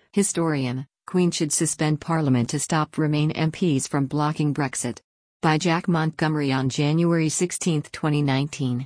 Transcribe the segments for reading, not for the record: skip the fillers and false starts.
Historian, Queen should suspend Parliament to stop Remain MPs from blocking Brexit. By Jack Montgomery on January 16, 2019.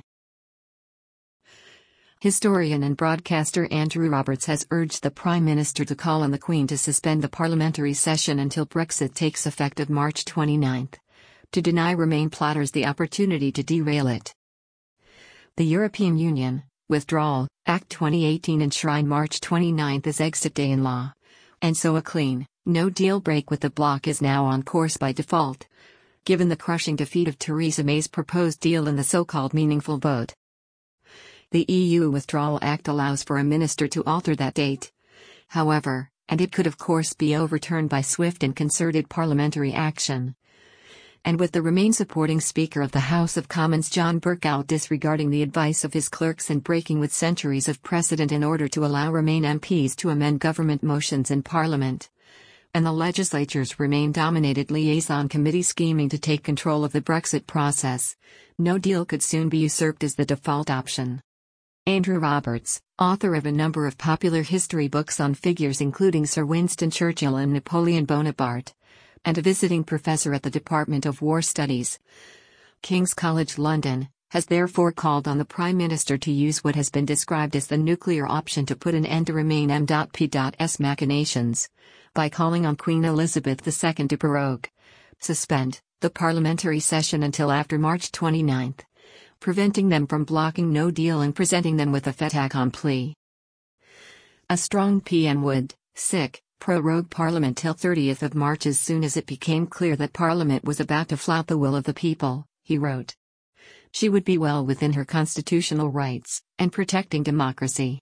Historian and broadcaster Andrew Roberts has urged the Prime Minister to call on the Queen to suspend the parliamentary session until Brexit takes effect of March 29, to deny Remain plotters the opportunity to derail it. The European Union Withdrawal Act 2018 enshrined March 29 as exit day in law, and so a clean, no-deal break with the bloc is now on course by default, given the crushing defeat of Theresa May's proposed deal in the so-called meaningful vote. The EU Withdrawal Act allows for a minister to alter that date. However, and it could of course be overturned by swift and concerted parliamentary action. And with the Remain supporting Speaker of the House of Commons John Bercow disregarding the advice of his clerks and breaking with centuries of precedent in order to allow Remain MPs to amend government motions in Parliament. And the legislature's Remain-dominated liaison committee scheming to take control of the Brexit process, no deal could soon be usurped as the default option. Andrew Roberts, author of a number of popular history books on figures including Sir Winston Churchill and Napoleon Bonaparte, and a visiting professor at the Department of War Studies, King's College London, has therefore called on the Prime Minister to use what has been described as the nuclear option to put an end to Remain M.P.'s machinations, by calling on Queen Elizabeth II to prorogue, suspend, the parliamentary session until after March 29, preventing them from blocking no deal and presenting them with a fait accompli. A strong PM would, prorogue Parliament till 30th of March as soon as it became clear that Parliament was about to flout the will of the people, he wrote. She would be well within her constitutional rights, and protecting democracy.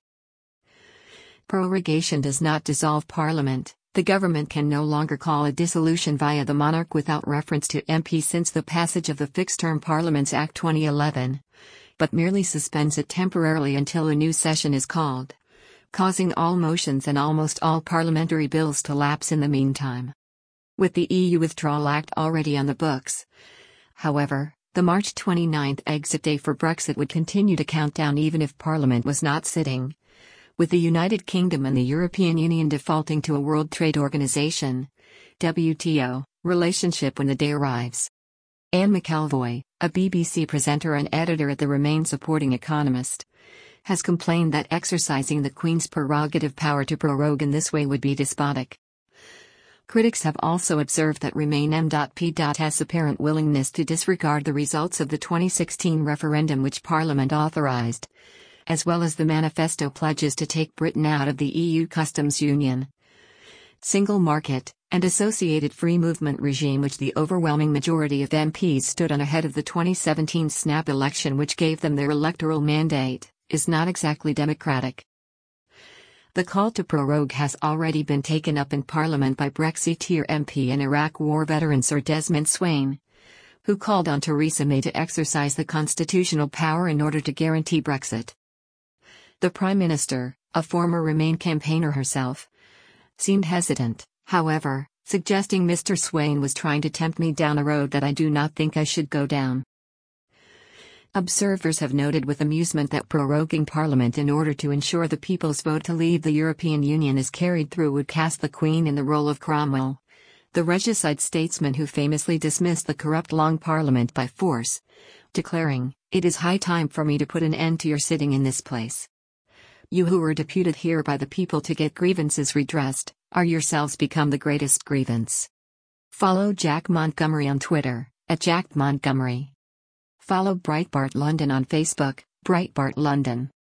Prorogation does not dissolve Parliament. The government can no longer call a dissolution via the monarch without reference to MP since the passage of the Fixed-Term Parliaments Act 2011, but merely suspends it temporarily until a new session is called, causing all motions and almost all parliamentary bills to lapse in the meantime. With the EU Withdrawal Act already on the books, however, the March 29 exit day for Brexit would continue to count down even if Parliament was not sitting. With the United Kingdom and the European Union defaulting to a World Trade Organization (WTO) relationship when the day arrives. Anne McElvoy, a BBC presenter and editor at the Remain supporting Economist, has complained that exercising the Queen's prerogative power to prorogue in this way would be despotic. Critics have also observed that Remain M.P.'s apparent willingness to disregard the results of the 2016 referendum which Parliament authorised, as well as the manifesto pledges to take Britain out of the EU customs union, single market, and associated free movement regime which the overwhelming majority of MPs stood on ahead of the 2017 snap election which gave them their electoral mandate, is not exactly democratic. The call to prorogue has already been taken up in Parliament by Brexiteer MP and Iraq War veteran Sir Desmond Swayne, who called on Theresa May to exercise the constitutional power in order to guarantee Brexit. The Prime Minister, a former Remain campaigner herself, seemed hesitant, however, suggesting Mr. Swayne was trying to tempt me down a road that I do not think I should go down. Observers have noted with amusement that proroguing Parliament in order to ensure the people's vote to leave the European Union is carried through would cast the Queen in the role of Cromwell, the regicide statesman who famously dismissed the corrupt Long Parliament by force, declaring, "It is high time for me to put an end to your sitting in this place. You who were deputed here by the people to get grievances redressed, are yourselves become the greatest grievance." Follow Jack Montgomery on Twitter, @JackMontgomery. Follow Breitbart London on Facebook, Breitbart London.